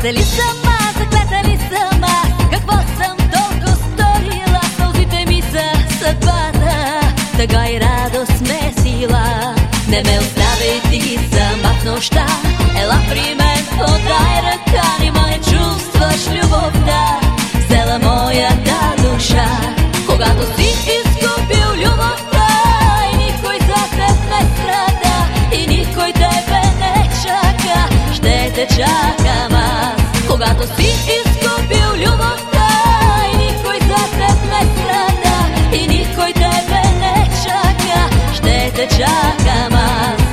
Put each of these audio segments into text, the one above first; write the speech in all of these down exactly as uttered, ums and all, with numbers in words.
Проклета ли съм аз, заклета ли съм аз? Какво съм толкова сторила? Сълзите ми са съдбата, тъга и радост ме сила. Не ме оставяй ти сама в нощта, ела при мен, подай ръка. Нима не чувстваш любовта, взела моята душа. Когато си изгубил любовта и никой за теб не страда, и никой тебе не чака, ще те чакам аз. Когато си изгубил любовта и никой за теб не страда, и никой тебе не чака, ще те чакам аз.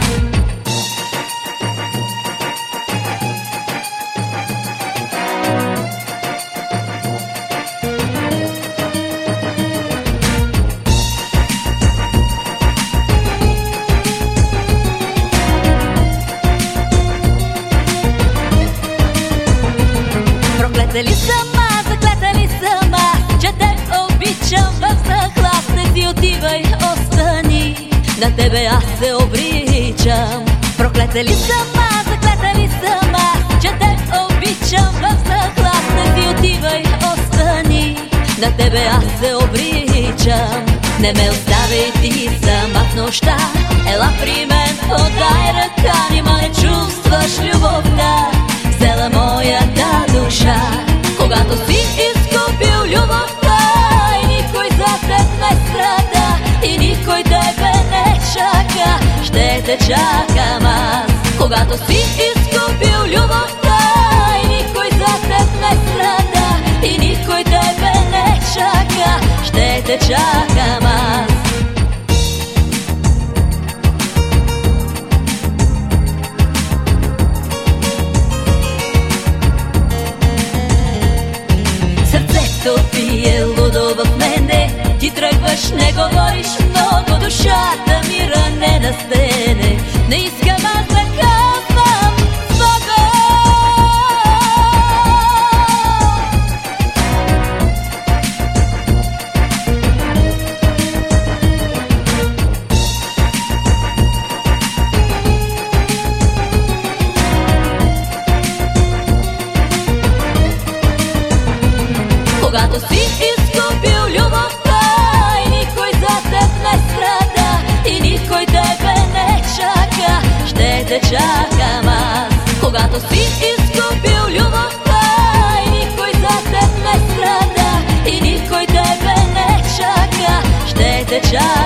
Проклета ли съм аз, заклета ли съм аз, че те обичам в захлас? Не си отивай, остани, на тебе аз се обричам. Проклета ли съм аз, заклета ли съм аз, че те обичам в захлас? Не си отивай, остани, на тебе аз се обричам. Не ме оставяй ти сама в нощта, ела при мен, подай ръка. Нима не чувстваш любовта, взела моята душа. Когато си изгубил любовта и никой за теб не страда, и никой тебе не чака, ще те чакам аз. Когато си изгубил любовта и никой за теб не страда, и никой тебе не чака, ще те чакам аз. Пие лудо в мене, ти тръгваш, не говориш много, душата ми ранена стене. Не искам аз да казвам с Бога. Когато си изгубил любовта и никой за теб не страда, и никой тебе не чака, ще те чакам аз. Когато си изгубил любовта и никой за теб не страда, и никой тебе не чака, ще те чакам.